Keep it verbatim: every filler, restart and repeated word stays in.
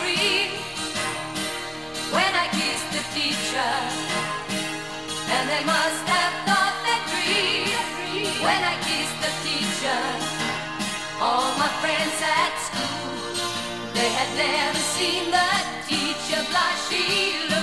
free when I kissed the teacher, and they must have thought they'd free when I kissed the teacher. All my friends at school, they had never seen the teacher blush. She looked